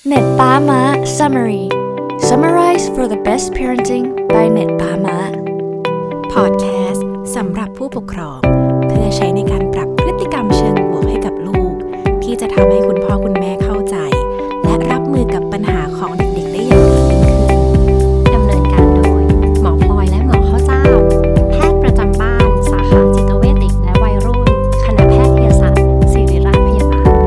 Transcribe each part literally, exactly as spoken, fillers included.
เน็ตป้าม้า Summary Summarize for the best parenting by เน็ตป้าม้า Podcast สำหรับผู้ปกครองเพื่อใช้ในการปรับพฤติกรรมเชิงบวกให้กับลูกที่จะทำให้คุณพ่อคุณแม่เข้าใจและรับมือกับปัญหาของเด็กๆได้อย่างดียิ่งขึ้นดำเนินการโดยหมอพลอยและหมอข้าวเจ้าแพทย์ประจำบ้านสาขาจิตเวชเด็กและวัยรุ่นคณะแพทยศาสตร์ศิริราชพยาบาล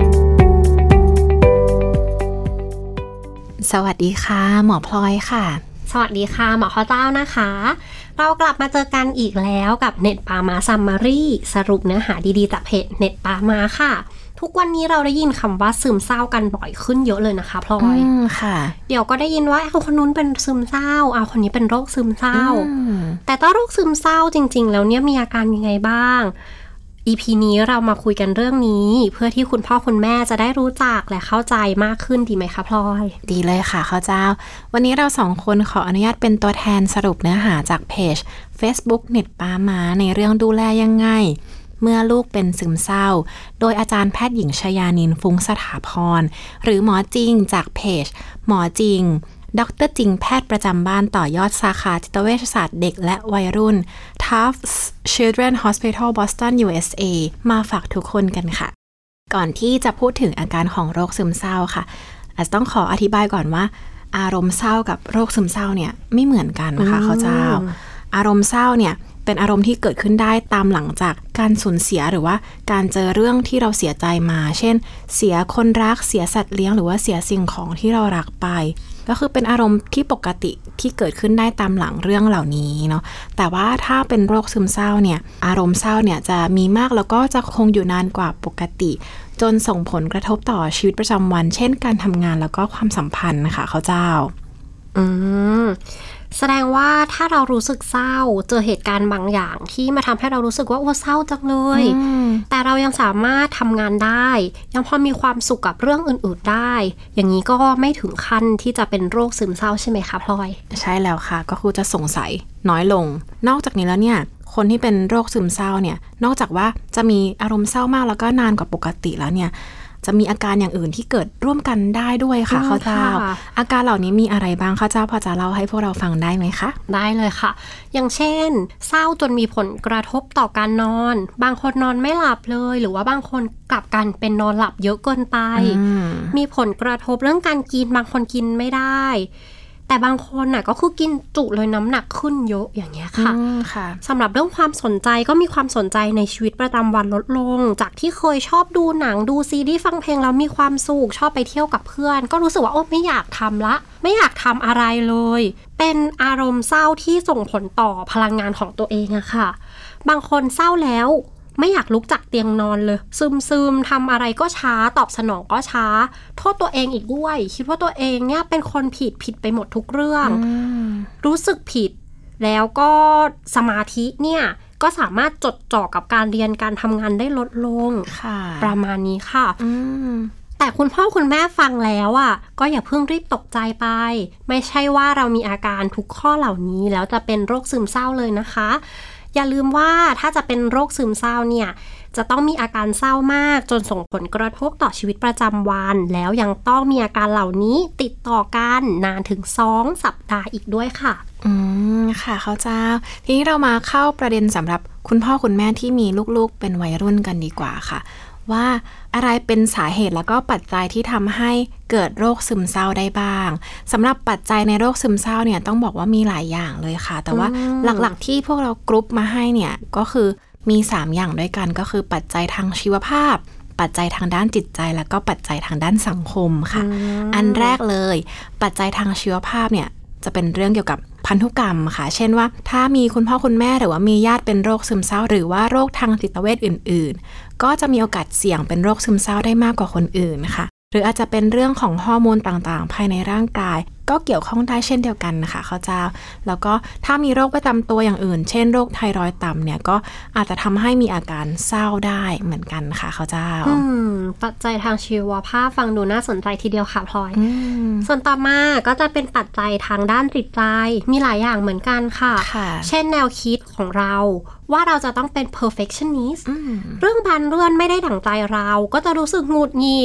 สวัสดีค่ะหมอพลอยค่ะสวัสดีค่ะหมอข้าวเจ้านะคะเรากลับมาเจอกันอีกแล้วกับเน็ตปามาซัมมารีสรุปเนื้อหาดีๆจากเพจเน็ตปามาค่ะทุกวันนี้เราได้ยินคำว่าซึมเศร้ากันบ่อยขึ้นเยอะเลยนะคะพลอยอืมค่ะเดี๋ยวก็ได้ยินว่าเอาคนนู้นเป็นซึมเศร้าเอาคนนี้เป็นโรคซึมเศร้าแต่ถ้าโรคซึมเศร้าจริงๆแล้วเนี่ยมีอาการยังไงบ้าง อี พี นี้เรามาคุยกันเรื่องนี้เพื่อที่คุณพ่อคุณแม่จะได้รู้จักและเข้าใจมากขึ้นดีไหมคะพลอยดีเลยค่ะข้าวเจ้าวันนี้เราสองคนขออนุญาตเป็นตัวแทนสรุปเนื้อหาจากเพจ Facebook เน็ตป้าม้าในเรื่องดูแลยังไงเมื่อลูกเป็นซึมเศร้าโดยอาจารย์แพทย์หญิงชยานินฟุ้งสถาพรหรือหมอจริงจากเพจหมอจริงดร.จริงแพทย์ประจำบ้านต่อยอดสาขาจิตเวชศาสตร์เด็กและวัยรุ่น Tufts Children's Hospital Boston ยู เอส เอ มาฝากทุกคนกันค่ะก่อนที่จะพูดถึงอาการของโรคซึมเศร้าค่ะอาจจะต้องขออธิบายก่อนว่าอารมณ์เศร้ากับโรคซึมเศร้าเนี่ยไม่เหมือนกันนะคะข้าวเจ้าอารมณ์เศร้าเนี่ยเป็นอารมณ์ที่เกิดขึ้นได้ตามหลังจากการสูญเสียหรือว่าการเจอเรื่องที่เราเสียใจมาเช่นเสียคนรักเสียสัตว์เลี้ยงหรือว่าเสียสิ่งของที่เรารักไปก็คือเป็นอารมณ์ที่ปกติที่เกิดขึ้นได้ตามหลังเรื่องเหล่านี้เนาะแต่ว่าถ้าเป็นโรคซึมเศร้าเนี่ยอารมณ์เศร้าเนี่ยจะมีมากแล้วก็จะคงอยู่นานกว่าปกติจนส่งผลกระทบต่อชีวิตประจำวันเช่นการทำงานแล้วก็ความสัมพันธ์นะคะเขาเจ้าอืมแสดงว่าถ้าเรารู้สึกเศร้าเจอเหตุการณ์บางอย่างที่มาทำให้เรารู้สึกว่าโอ้เศร้าจังเลยแต่เรายังสามารถทำงานได้ยังพอมีความสุขกับเรื่องอื่นๆได้อย่างนี้ก็ไม่ถึงขั้นที่จะเป็นโรคซึมเศร้าใช่ไหมคะพลอยใช่แล้วค่ะก็คือจะสงสัยน้อยลงนอกจากนี้แล้วเนี่ยคนที่เป็นโรคซึมเศร้าเนี่ยนอกจากว่าจะมีอารมณ์เศร้ามากแล้วก็นานกว่าปกติแล้วเนี่ยจะมีอาการอย่างอื่นที่เกิดร่วมกันได้ด้วยค่ะข้าวเจ้าอาการเหล่านี้มีอะไรบ้างข้าวเจ้าพอจะเล่าให้พวกเราฟังได้ไหมคะได้เลยค่ะอย่างเช่นเศร้าจนมีผลกระทบต่อการนอนบางคนนอนไม่หลับเลยหรือว่าบางคนกลับกันเป็นนอนหลับเยอะเกินไปมมีผลกระทบเรื่องการกินบางคนกินไม่ได้แต่บางคนน่ะก็คือกินจุเลยน้ำหนักขึ้นเยอะอย่างเงี้ยค่ะสำหรับเรื่องความสนใจก็มีความสนใจในชีวิตประจำวันลดลงจากที่เคยชอบดูหนังดูซีรีส์ฟังเพลงแล้วมีความสุขชอบไปเที่ยวกับเพื่อนก็รู้สึกว่าโอ๊ยไม่อยากทำละไม่อยากทำอะไรเลยเป็นอารมณ์เศร้าที่ส่งผลต่อพลังงานของตัวเองอะค่ะบางคนเศร้าแล้วไม่อยากลุกจากเตียงนอนเลยซึมๆทำอะไรก็ช้าตอบสนองก็ช้าโทษตัวเองอีกด้วยคิดว่าตัวเองเนี่ยเป็นคนผิดผิดไปหมดทุกเรื่องรู้สึกผิดแล้วก็สมาธิเนี่ยก็สามารถจดจ่อกับการเรียนการทำงานได้ลดลงประมาณนี้ค่ะแต่คุณพ่อคุณแม่ฟังแล้วอ่ะก็อย่าเพิ่งรีบตกใจไปไม่ใช่ว่าเรามีอาการทุกข้อเหล่านี้แล้วจะเป็นโรคซึมเศร้าเลยนะคะอย่าลืมว่าถ้าจะเป็นโรคซึมเศร้าเนี่ยจะต้องมีอาการเศร้ามากจนส่งผลกระทบต่อชีวิตประจำวันแล้วยังต้องมีอาการเหล่านี้ติดต่อกันนานถึงสองสัปดาห์อีกด้วยค่ะอืมค่ะข้าวเจ้าทีนี้เรามาเข้าประเด็นสำหรับคุณพ่อคุณแม่ที่มีลูกๆเป็นวัยรุ่นกันดีกว่าค่ะว่าอะไรเป็นสาเหตุแล้วก็ปัจจัยที่ทำให้เกิดโรคซึมเศร้าได้บ้างสำหรับปัจจัยในโรคซึมเศร้าเนี่ยต้องบอกว่ามีหลายอย่างเลยค่ะแต่ว่าหลักๆที่พวกเรากรุ๊ปมาให้เนี่ยก็คือมีสามอย่างด้วยกันก็คือปัจจัยทางชีวภาพปัจจัยทางด้านจิตใจแล้วก็ปัจจัยทางด้านสังคมค่ะอันแรกเลยปัจจัยทางชีวภาพเนี่ยจะเป็นเรื่องเกี่ยวกับพันธุกรรมค่ะเช่นว่าถ้ามีคุณพ่อคุณแม่หรือว่ามีญาติเป็นโรคซึมเศร้าหรือว่าโรคทางจิตเวชอื่นๆก็จะมีโอกาสเสี่ยงเป็นโรคซึมเศร้าได้มากกว่าคนอื่นค่ะหรืออาจจะเป็นเรื่องของฮอร์โมนต่างๆภายในร่างกายก็เกี่ยวข้องได้เช่นเดียวกันนะคะข้าวเจ้าแล้วก็ถ้ามีโรคประจำตัวอย่างอื่นเช่นโรคไทรอยด์ต่ำเนี่ยก็อาจจะทำให้มีอาการเศร้าได้เหมือนกันค่ะข้าวเจ้าอืมปัจจัยทางชีวภาพฟังดูน่าสนใจทีเดียวค่ะพลอยส่วนต่อมาก็จะเป็นปัจจัยทางด้านจิตใจมีหลายอย่างเหมือนกันค่ะเช่นแนวคิดของเราว่าเราจะต้องเป็น perfectionist เรื่องบางเรื่องไม่ได้ดั่งใจเราก็จะรู้สึกหงุดหงิด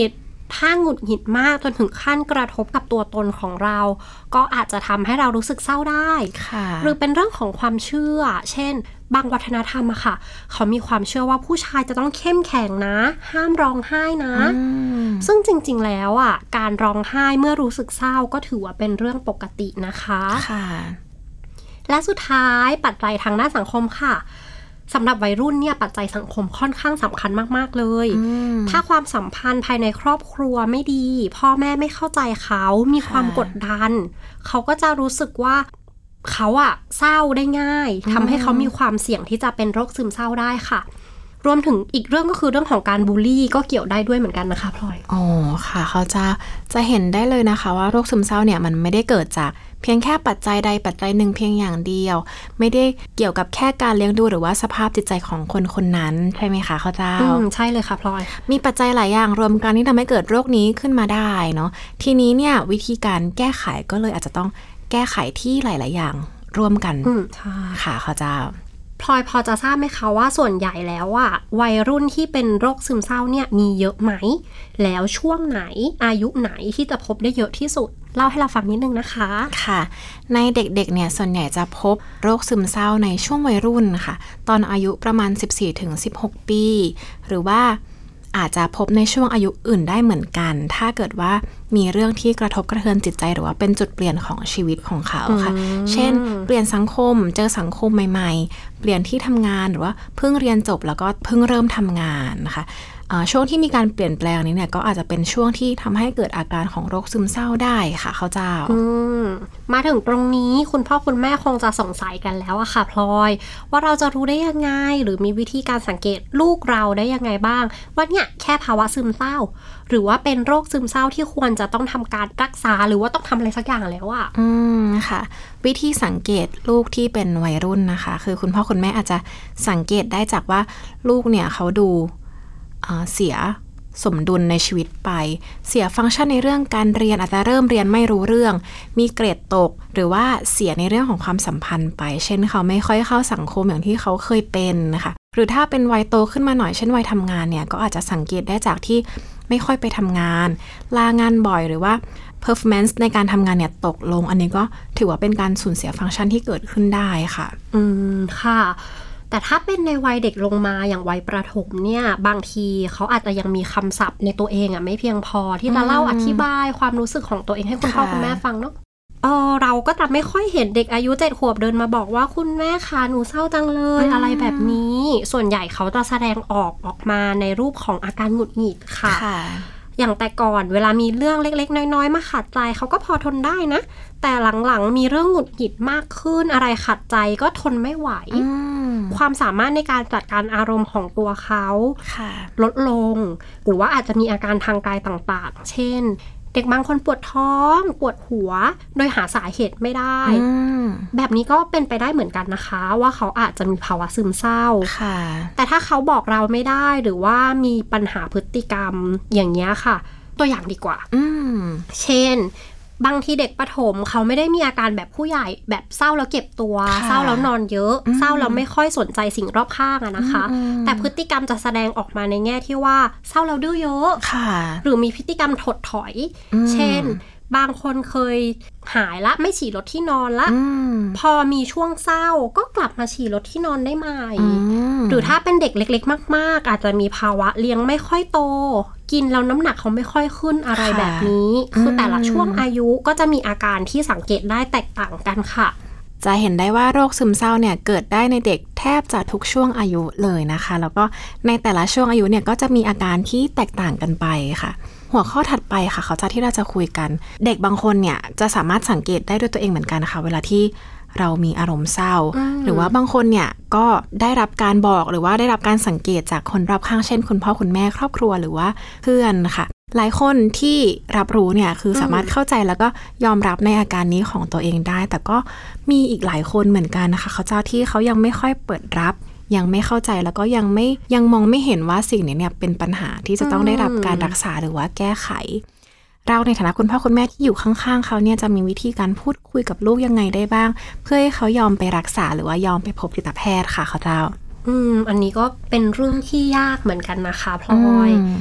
ถ้าหงุดหงิดมากจนถึงขั้นกระทบกับตัวตนของเราก็อาจจะทำให้เรารู้สึกเศร้าได้หรือเป็นเรื่องของความเชื่อเช่นบางวัฒนธรรมอะค่ะเขามีความเชื่อว่าผู้ชายจะต้องเข้มแข็งนะห้ามร้องไห้นะซึ่งจริงๆแล้วอะการร้องไห้เมื่อรู้สึกเศร้าก็ถือว่าเป็นเรื่องปกตินะคะค่ะและสุดท้ายปัจจัยทางด้านสังคมค่ะสำหรับวัยรุ่นเนี่ยปัจจัยสังคมค่อนข้างสำคัญมากๆเลยถ้าความสัมพันธ์ภายในครอบครัวไม่ดีพ่อแม่ไม่เข้าใจเขามีความกดดันเขาก็จะรู้สึกว่าเขาอะเศร้าได้ง่ายทำให้เขามีความเสี่ยงที่จะเป็นโรคซึมเศร้าได้ค่ะรวมถึงอีกเรื่องก็คือเรื่องของการบูลลี่ก็เกี่ยวได้ด้วยเหมือนกันนะคะพลอยอ๋อค่ะเขาจะจะเห็นได้เลยนะคะว่าโรคซึมเศร้าเนี่ยมันไม่ได้เกิดจากเพียงแค่ปัจจัยใดปัจจัยหนึ่งเพียงอย่างเดียวไม่ได้เกี่ยวกับแค่การเลี้ยงดูหรือว่าสภาพจิตใจของคนคนนั้นใช่ไหมคะเขาจะอืมใช่เลยค่ะพลอยมีปัจจัยหลายอย่างรวมกันที่ทำให้เกิดโรคนี้ขึ้นมาได้เนาะทีนี้เนี่ยวิธีการแก้ไขก็เลยอาจจะต้องแก้ไขที่หลายๆอย่างร่วมกันค่ะเขาจะพลอยพอจะทราบไหมคะว่าส่วนใหญ่แล้วอ่ะวัยรุ่นที่เป็นโรคซึมเศร้าเนี่ยมีเยอะไหมแล้วช่วงไหนอายุไหนที่จะพบได้เยอะที่สุดเล่าให้เราฟังนิดนึงนะคะค่ะในเด็กๆเนี่ยส่วนใหญ่จะพบโรคซึมเศร้าในช่วงวัยรุ่นค่ะตอนอายุประมาณ สิบสี่ถึงสิบหก ปีหรือว่าอาจจะพบในช่วงอายุอื่นได้เหมือนกันถ้าเกิดว่ามีเรื่องที่กระทบกระเทือนจิตใจหรือว่าเป็นจุดเปลี่ยนของชีวิตของเขาค่ะเช่นเปลี่ยนสังคมเจอสังคมใหม่ๆเปลี่ยนที่ทำงานหรือว่าเพิ่งเรียนจบแล้วก็เพิ่งเริ่มทำงานนะคะช่วงที่มีการเปลี่ยนแปลงนี้เนี่ยก็อาจจะเป็นช่วงที่ทำให้เกิดอาการของโรคซึมเศร้าได้ค่ะเขาเจ้ามาถึงตรงนี้คุณพ่อคุณแม่คงจะสงสัยกันแล้วอะค่ะพลอยว่าเราจะรู้ได้ยังไงหรือมีวิธีการสังเกตลูกเราได้ยังไงบ้างว่าเนี่ยแค่ภาวะซึมเศร้าหรือว่าเป็นโรคซึมเศร้าที่ควรจะต้องทำการรักษาหรือว่าต้องทำอะไรสักอย่างแล้วอะอืมค่ะวิธีสังเกตลูกที่เป็นวัยรุ่นนะคะคือคุณพ่อคุณแม่อาจจะสังเกตได้จากว่าลูกเนี่ยเขาดูเสียสมดุลในชีวิตไปเสียฟังก์ชันในเรื่องการเรียนอาจจะเริ่มเรียนไม่รู้เรื่องมีเกรดตกหรือว่าเสียในเรื่องของความสัมพันธ์ไปเช่นเขาไม่ค่อยเข้าสังคมอย่างที่เขาเคยเป็นนะคะหรือถ้าเป็นวัยโตขึ้นมาหน่อยเช่นวัยทำงานเนี่ยก็อาจจะสังเกตได้จากที่ไม่ค่อยไปทำงานลางานบ่อยหรือว่า performance ในการทำงานเนี่ยตกลงอันนี้ก็ถือว่าเป็นการสูญเสียฟังก์ชันที่เกิดขึ้นได้ค่ะอืมค่ะแต่ถ้าเป็นในวัยเด็กลงมาอย่างวัยประถมเนี่ยบางทีเขาอาจจะยังมีคำศัพท์ในตัวเองอ่ะไม่เพียงพอที่จะเล่าอธิบายความรู้สึกของตัวเองให้คุณพ่อคุณแม่ฟังเนาะเออเราก็จะไม่ค่อยเห็นเด็กอายุเจ็ดขวบเดินมาบอกว่าคุณแม่คะหนูเศร้าจังเลยอะไรแบบนี้ส่วนใหญ่เขาจะแสดงออกออกมาในรูปของอาการหงุดหงิดค่ะอย่างแต่ก่อนเวลามีเรื่องเล็กๆน้อยๆมาขัดใจเขาก็พอทนได้นะแต่หลังๆมีเรื่องหงุดหงิดมากขึ้นอะไรขัดใจก็ทนไม่ไหวความสามารถในการจัดการอารมณ์ของตัวเขาลดลงหรือว่าอาจจะมีอาการทางกายต่างๆเช่นเด็กบางคนปวดท้องปวดหัวโดยหาสาเหตุไม่ได้แบบนี้ก็เป็นไปได้เหมือนกันนะคะว่าเขาอาจจะมีภาวะซึมเศร้าแต่ถ้าเขาบอกเราไม่ได้หรือว่ามีปัญหาพฤติกรรมอย่างเงี้ยค่ะตัวอย่างดีกว่าเช่นบางทีเด็กประถมเขาไม่ได้มีอาการแบบผู้ใหญ่แบบเศร้าแล้วเก็บตัวเศร้าแล้วนอนเยอะเศร้าแล้วไม่ค่อยสนใจสิ่งรอบข้างอะนะคะแต่พฤติกรรมจะแสดงออกมาในแง่ที่ว่าเศร้าแล้วดื้อเยอะหรือมีพฤติกรรมถดถอยเช่นบางคนเคยหายละไม่ฉี่รถที่นอนละพอมีช่วงเศร้าก็กลับมาฉี่รถที่นอนได้ใหม่หรือถ้าเป็นเด็กเล็กๆมากๆอาจจะมีภาวะเลี้ยงไม่ค่อยโตกินแล้วน้ำหนักเขาไม่ค่อยขึ้นอะไรแบบนี้คือแต่ละช่วงอายุก็จะมีอาการที่สังเกตได้แตกต่างกันค่ะจะเห็นได้ว่าโรคซึมเศร้าเนี่ยเกิดได้ในเด็กแทบจะทุกช่วงอายุเลยนะคะแล้วก็ในแต่ละช่วงอายุเนี่ยก็จะมีอาการที่แตกต่างกันไปค่ะหัวข้อถัดไปค่ะเขาจะที่เราจะคุยกันเด็กบางคนเนี่ยจะสามารถสังเกตได้ด้วยตัวเองเหมือนกันนะคะเวลาที่เรามีอารมณ์เศร้าหรือว่าบางคนเนี่ยก็ได้รับการบอกหรือว่าได้รับการสังเกตจากคนรอบข้างเช่นคุณพ่อคุณแม่ครอบครัวหรือว่าเพื่อนค่ะหลายคนที่รับรู้เนี่ยคือสามารถเข้าใจแล้วก็ยอมรับในอาการนี้ของตัวเองได้แต่ก็มีอีกหลายคนเหมือนกันนะคะเขาเจ้าที่เขายังไม่ค่อยเปิดรับยังไม่เข้าใจแล้วก็ยังไม่ยังมองไม่เห็นว่าสิ่งนี้เนี่ยเป็นปัญหาที่จะต้องได้รับการรักษาหรือว่าแก้ไขเราในฐานะคุณพ่อคุณแม่ที่อยู่ข้างๆเขาเนี่ยจะมีวิธีการพูดคุยกับลูกยังไงได้บ้างเพื่อให้เขายอมไปรักษาหรือว่ายอมไปพบจิตแพทย์ค่ะเขาเจ้าอืมอันนี้ก็เป็นเรื่องที่ยากเหมือนกันนะคะพลอย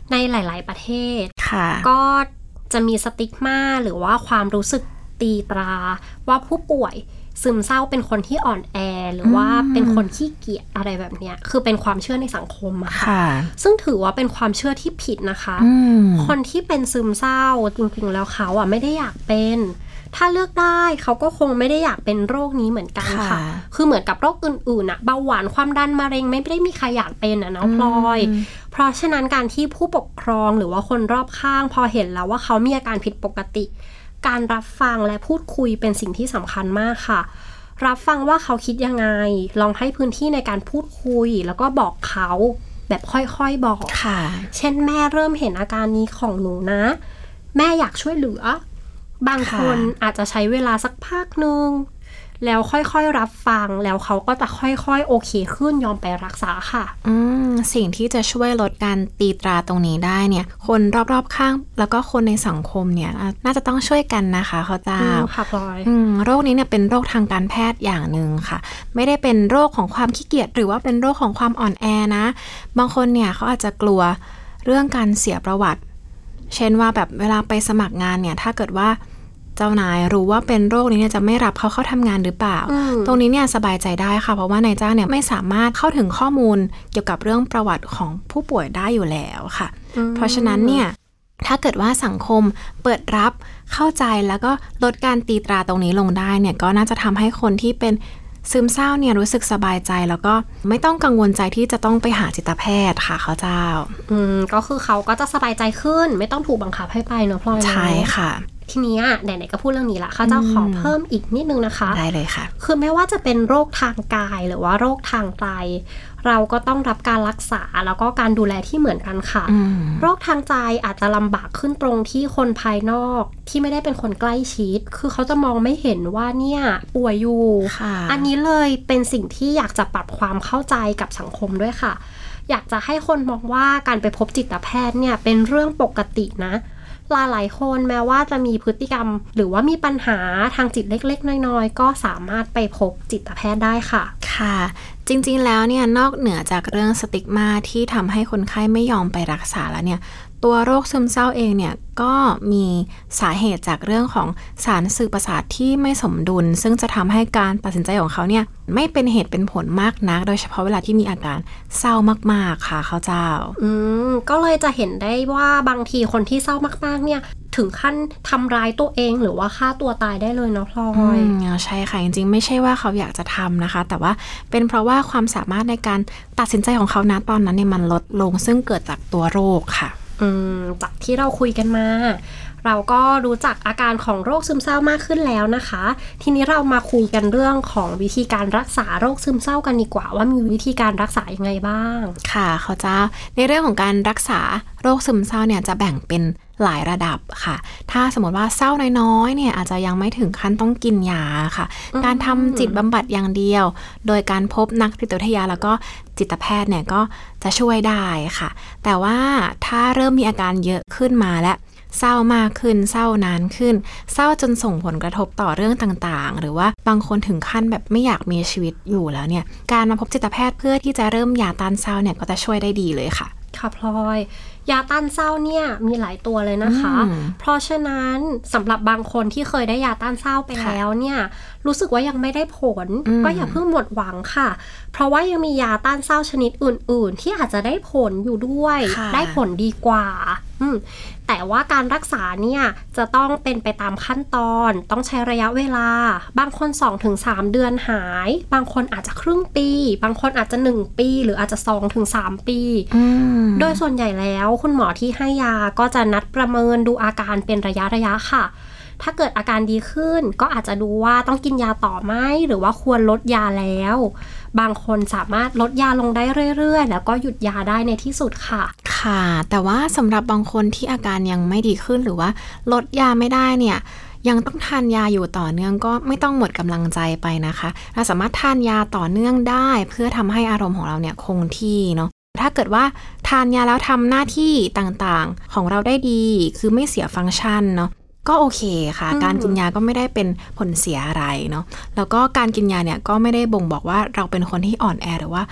ในหลายๆประเทศก็จะมีสติ๊กมาหรือว่าความรู้สึกตีตราว่าผู้ป่วยซึมเศร้าเป็นคนที่อ่อนแอหรือว่าเป็นคนขี้เกียจอะไรแบบเนี้ยคือเป็นความเชื่อในสังคมอะค่ะซึ่งถือว่าเป็นความเชื่อที่ผิดนะคะคนที่เป็นซึมเศร้าจริงๆแล้วเขาอะไม่ได้อยากเป็นถ้าเลือกได้เขาก็คงไม่ได้อยากเป็นโรคนี้เหมือนกันค่ะคือเหมือนกับโรคอื่นๆอะเบาหวานความดันมะเร็งไม่ได้มีใครอยากเป็นอะเนาะพลอยเพราะฉะนั้นการที่ผู้ปกครองหรือว่าคนรอบข้างพอเห็นแล้วว่าเขามีอาการผิดปกติการรับฟังและพูดคุยเป็นสิ่งที่สำคัญมากค่ะรับฟังว่าเขาคิดยังไงลองให้พื้นที่ในการพูดคุยแล้วก็บอกเขาแบบค่อยๆบอกเช่นแม่เริ่มเห็นอาการนี้ของหนูนะแม่อยากช่วยเหลือบางคนอาจจะใช้เวลาสักพักนึงแล้วค่อยๆรับฟังแล้วเขาก็จะค่อยๆโอเคขึ้นยอมไปรักษาค่ะอืมสิ่งที่จะช่วยลดการตีตราตรงนี้ได้เนี่ยคนรอบๆข้างแล้วก็คนในสังคมเนี่ยน่าจะต้องช่วยกันนะคะเขาเจ้าค่ะพลอยโรคนี้เนี่ยเป็นโรคทางการแพทย์อย่างนึงค่ะไม่ได้เป็นโรคของความขี้เกียจหรือว่าเป็นโรคของความอ่อนแอนะบางคนเนี่ยเขาอาจจะกลัวเรื่องการเสียประวัติเช่นว่าแบบเวลาไปสมัครงานเนี่ยถ้าเกิดว่าเจ้านายรู้ว่าเป็นโรคนี้เนี่ยจะไม่รับเขาเข้าทำงานหรือเปล่าตรงนี้เนี่ยสบายใจได้ค่ะเพราะว่านายจ้างเนี่ยไม่สามารถเข้าถึงข้อมูลเกี่ยวกับเรื่องประวัติของผู้ป่วยได้อยู่แล้วค่ะเพราะฉะนั้นเนี่ยถ้าเกิดว่าสังคมเปิดรับเข้าใจแล้วก็ลดการตีตราตรงนี้ลงได้เนี่ยก็น่าจะทำให้คนที่เป็นซึมเศร้าเนี่ยรู้สึกสบายใจแล้วก็ไม่ต้องกังวลใจที่จะต้องไปหาจิตแพทย์ค่ะเขาเจ้าอืมก็คือเขาก็จะสบายใจขึ้นไม่ต้องถูกบังคับให้ไปเนอะพลอยใช่ค่ะทีนี้ไหนๆก็พูดเรื่องนี้ละเขาจะขอเพิ่มอีกนิดนึงนะคะได้เลยค่ะคือไม่ว่าจะเป็นโรคทางกายหรือว่าโรคทางใจเราก็ต้องรับการรักษาแล้วก็การดูแลที่เหมือนกันค่ะโรคทางใจอาจจะลำบากขึ้นตรงที่คนภายนอกที่ไม่ได้เป็นคนใกล้ชิดคือเขาจะมองไม่เห็นว่าเนี่ยป่วยอยู่อันนี้เลยเป็นสิ่งที่อยากจะปรับความเข้าใจกับสังคมด้วยค่ะอยากจะให้คนมองว่าการไปพบจิตแพทย์เนี่ยเป็นเรื่องปกตินะหลายๆคนแม้ว่าจะมีพฤติกรรมหรือว่ามีปัญหาทางจิตเล็กๆน้อยๆก็สามารถไปพบจิตแพทย์ได้ค่ะค่ะจริงๆแล้วเนี่ยนอกเหนือจากเรื่องสติกมาที่ทำให้คนไข้ไม่ยอมไปรักษาแล้วเนี่ยตัวโรคซึมเศร้าเองเนี่ยก็มีสาเหตุจากเรื่องของสารสื่อประสาทที่ไม่สมดุลซึ่งจะทำให้การตัดสินใจของเขาเนี่ยไม่เป็นเหตุเป็นผลมากนักโดยเฉพาะเวลาที่มีอาการเศร้ามากๆค่ะเขาเจ้าอืมก็เลยจะเห็นได้ว่าบางทีคนที่เศร้ามากๆเนี่ยถึงขั้นทำร้ายตัวเองหรือว่าฆ่าตัวตายได้เลยเนาะพลอยอืมใช่ค่ะจริงๆไม่ใช่ว่าเขาอยากจะทำนะคะแต่ว่าเป็นเพราะว่าความสามารถในการตัดสินใจของเขานะตอนนั้นเนี่ยมันลดลงซึ่งเกิดจากตัวโรคค่ะอืมจากที่เราคุยกันมาเราก็รู้จักอาการของโรคซึมเศร้ามากขึ้นแล้วนะคะทีนี้เรามาคุยกันเรื่องของวิธีการรักษาโรคซึมเศร้ากันดีกว่าว่ามีวิธีการรักษายังไงบ้างค่ะเขาจะในเรื่องของการรักษาโรคซึมเศร้าเนี่ยจะแบ่งเป็นหลายระดับค่ะถ้าสมมติว่าเศร้าน้อยๆเนี่ยอาจจะยังไม่ถึงขั้นต้องกินยาค่ะการทำจิตบำบัดอย่างเดียวโดยการพบนักจิตวิทยาแล้วก็จิตแพทย์เนี่ยก็จะช่วยได้ค่ะแต่ว่าถ้าเริ่มมีอาการเยอะขึ้นมาและเศร้ามากขึ้นเศร้านานขึ้นเศร้าจนส่งผลกระทบต่อเรื่องต่างๆหรือว่าบางคนถึงขั้นแบบไม่อยากมีชีวิตอยู่แล้วเนี่ยการมาพบจิตแพทย์เพื่อที่จะเริ่มยาต้านเศร้าเนี่ยก็จะช่วยได้ดีเลยค่ะค่ะพลอยยาต้านเศร้าเนี่ยมีหลายตัวเลยนะคะเพราะฉะนั้นสำหรับบางคนที่เคยได้ยาต้านเศร้าไปแล้วเนี่ยรู้สึกว่ายังไม่ได้ผลก็อย่าเพิ่งหมดหวังค่ะเพราะว่ายังมียาต้านเศร้าชนิดอื่นๆที่อาจจะได้ผลอยู่ด้วยได้ผลดีกว่าแต่ว่าการรักษาเนี่ยจะต้องเป็นไปตามขั้นตอนต้องใช้ระยะเวลาบางคน สองถึงสาม เดือนหายบางคนอาจจะครึ่งปีบางคนอาจจะหนึ่งปีหรืออาจจะ สองถึงสาม ปีโดยส่วนใหญ่แล้วคุณหมอที่ให้ยาก็จะนัดประเมินดูอาการเป็นระยะระยะค่ะถ้าเกิดอาการดีขึ้นก็อาจจะดูว่าต้องกินยาต่อไหมหรือว่าควรลดยาแล้วบางคนสามารถลดยาลงได้เรื่อยๆแล้วก็หยุดยาได้ในที่สุดค่ะค่ะแต่ว่าสำหรับบางคนที่อาการยังไม่ดีขึ้นหรือว่าลดยาไม่ได้เนี่ยยังต้องทานยาอยู่ต่อเนื่องก็ไม่ต้องหมดกำลังใจไปนะคะเราสามารถทานยาต่อเนื่องได้เพื่อทำให้อารมณ์ของเราเนี่ยคงที่เนาะถ้าเกิดว่าทานยาแล้วทำหน้าที่ต่างๆของเราได้ดีคือไม่เสียฟังก์ชันเนาะก็โอเคค่ะการกินยาก็ไม่ได้เป็นผลเสียอะไรเนาะแล้วก็การกินยาเนี่ยก็ไม่ได้บ่งบอกว่าเราเป็นคนที่อ่อนแอหรือว่า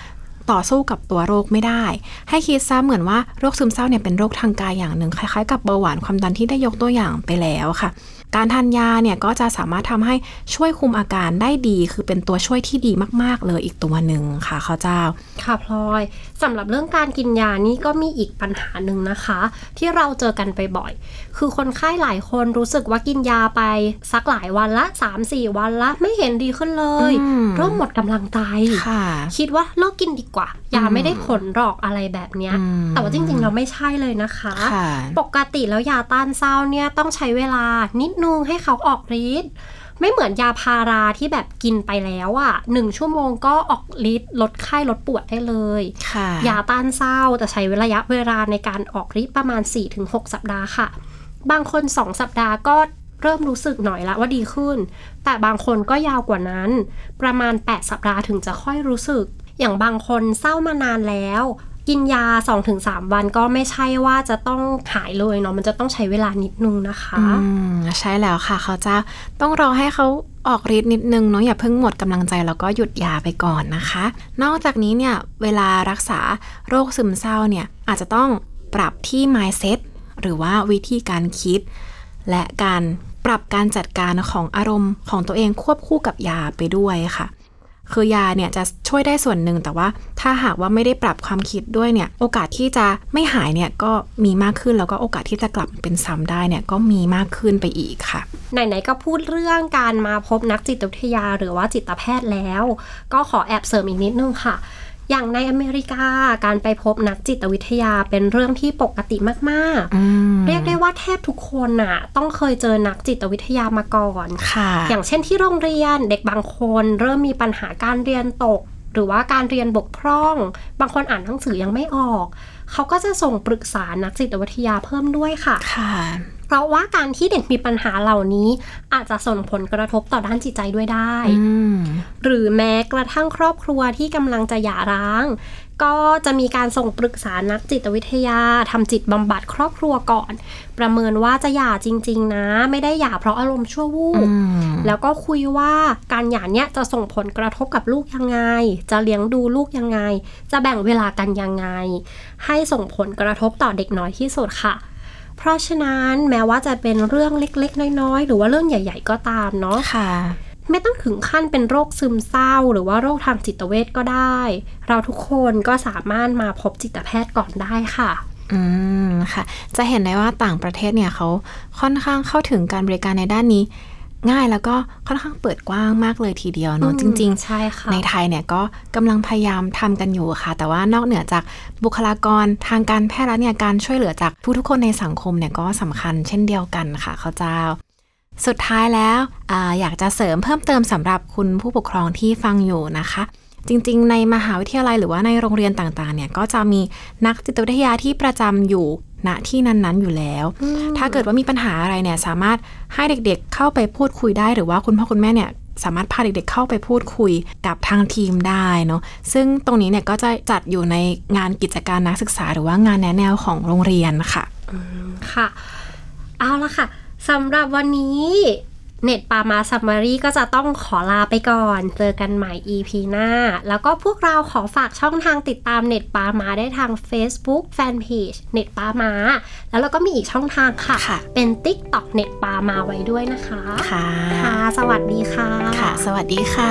ต่อสู้กับตัวโรคไม่ได้ให้คิดซะเหมือนว่าโรคซึมเศร้าเนี่ยเป็นโรคทางกายอย่างหนึ่งคล้ายๆกับเบาหวานความดันที่ได้ยกตัวอย่างไปแล้วค่ะการทานยาเนี่ยก็จะสามารถทำให้ช่วยคุมอาการได้ดีคือเป็นตัวช่วยที่ดีมากๆเลยอีกตัวหนึ่งค่ะข้าวเจ้าค่ะพลอยสำหรับเรื่องการกินยานี่ก็มีอีกปัญหาหนึ่งนะคะที่เราเจอกันไปบ่อยคือคนไข้หลายคนรู้สึกว่ากินยาไปสักหลายวันละ สามถึงสี่ วันละไม่เห็นดีขึ้นเลยเริ่มหมดกำลังใจคิดว่าเลิกกินดีกว่ายาไม่ได้ผลหรอกอะไรแบบเนี้ยแต่ว่าจริงๆเราไม่ใช่เลยนะคะปกติแล้วยาต้านเศร้าเนี่ยต้องใช้เวลานิดนึงให้เขาออกฤทธิ์ไม่เหมือนยาพาราที่แบบกินไปแล้วอ่ะหนึ่งชั่วโมงก็ออกฤทธิ์ลดไข้ลดปวดได้เลยยาต้านเศร้าจะใช้ระยะเวลาในการออกฤทธิ์ประมาณ สี่ถึงหก สัปดาห์ค่ะบางคนสองสัปดาห์ก็เริ่มรู้สึกหน่อยละว่าดีขึ้นแต่บางคนก็ยาวกว่านั้นประมาณแปดสัปดาห์ถึงจะค่อยรู้สึกอย่างบางคนเศร้ามานานแล้วกินยา สองถึงสาม วันก็ไม่ใช่ว่าจะต้องหายเลยเนาะมันจะต้องใช้เวลานิดนึงนะคะอืมใช่แล้วค่ะเขาจะต้องรอให้เขาออกฤทธิ์นิดนึงเนาะอย่าเพิ่งหมดกำลังใจแล้วก็หยุดยาไปก่อนนะคะนอกจากนี้เนี่ยเวลารักษาโรคซึมเศร้าเนี่ยอาจจะต้องปรับที่ mindset หรือว่าวิธีการคิดและการปรับการจัดการของอารมณ์ของตัวเองควบคู่กับยาไปด้วยค่ะคือยาเนี่ยจะช่วยได้ส่วนหนึ่งแต่ว่าถ้าหากว่าไม่ได้ปรับความคิดด้วยเนี่ยโอกาสที่จะไม่หายเนี่ยก็มีมากขึ้นแล้วก็โอกาสที่จะกลับเป็นซ้ำได้เนี่ยก็มีมากขึ้นไปอีกค่ะไหนๆก็พูดเรื่องการมาพบนักจิตวิทยาหรือว่าจิตแพทย์แล้วก็ขอแอบเสริมอีกนิดนึงค่ะอย่างในอเมริกาการไปพบนักจิตวิทยาเป็นเรื่องที่ปกติมากๆเรียกได้ว่าแทบทุกคนน่ะต้องเคยเจอนักจิตวิทยามาก่อนอย่างเช่นที่โรงเรียนเด็กบางคนเริ่มมีปัญหาการเรียนตกหรือว่าการเรียนบกพร่องบางคนอ่านหนังสือยังไม่ออกเขาก็จะส่งปรึกษานักจิตวิทยาเพิ่มด้วยค่ะเพราะว่าการที่เด็กมีปัญหาเหล่านี้อาจจะส่งผลกระทบต่อด้านจิตใจด้วยได้หรือแม้กระทั่งครอบครัวที่กำลังจะหย่าร้างก็จะมีการส่งปรึกษานักจิตวิทยาทำจิตบำบัดครอบครัวก่อนประเมินว่าจะหย่าจริงๆนะไม่ได้หย่าเพราะอารมณ์ชั่ววูบแล้วก็คุยว่าการหย่าเนี้ยจะส่งผลกระทบกับลูกยังไงจะเลี้ยงดูลูกยังไงจะแบ่งเวลากันยังไงให้ส่งผลกระทบต่อเด็กน้อยที่สุดค่ะเพราะฉะนั้นแม้ว่าจะเป็นเรื่องเล็กๆน้อยๆหรือว่าเรื่องใหญ่ๆก็ตามเนาะค่ะไม่ต้องถึงขั้นเป็นโรคซึมเศร้าหรือว่าโรคทางจิตเวชก็ได้เราทุกคนก็สามารถมาพบจิตแพทย์ก่อนได้ค่ะอืมค่ะจะเห็นได้ว่าต่างประเทศเนี่ยเขาค่อนข้างเข้าถึงการบริการในด้านนี้ง่ายแล้วก็ค่อนข้างเปิดกว้างมากเลยทีเดียวเนาะจริงๆใช่ค่ะในไทยเนี่ยก็กำลังพยายามทำกันอยู่ค่ะแต่ว่านอกเหนือจากบุคลากรทางการแพทย์แล้วเนี่ยการช่วยเหลือจากทุกๆคนในสังคมเนี่ยก็สำคัญเช่นเดียวกันค่ะข้าวเจ้าสุดท้ายแล้วอ่าอยากจะเสริมเพิ่มเติมสำหรับคุณผู้ปกครองที่ฟังอยู่นะคะจริงๆในมหาวิทยาลัยหรือว่าในโรงเรียนต่างๆเนี่ยก็จะมีนักจิตวิทยาที่ประจำอยู่ณที่นั้นๆอยู่แล้วถ้าเกิดว่ามีปัญหาอะไรเนี่ยสามารถให้เด็กๆเข้าไปพูดคุยได้หรือว่าคุณพ่อคุณแม่เนี่ยสามารถพาเด็กๆเข้าไปพูดคุยกับทางทีมได้เนาะซึ่งตรงนี้เนี่ยก็จะจัดอยู่ในงานกิจการนักศึกษาหรือว่างานแนะแนวของโรงเรียนค่ะอืมค่ะเอาละค่ะสำหรับวันนี้เน็ตปามาซัมมารีก็จะต้องขอลาไปก่อนเจอกันใหม่ อี พี หน้าแล้วก็พวกเราขอฝากช่องทางติดตามเน็ตปามาได้ทาง Facebook Fanpage เน็ตปามาแล้วเราก็มีอีกช่องทางค่ะเป็น TikTok เน็ตปามาไว้ด้วยนะคะค่ะค่ะสวัสดีค่ะค่ะสวัสดีค่ะ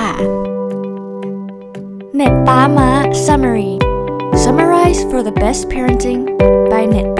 เน็ตปามา Summary Summarize for the best parenting by Net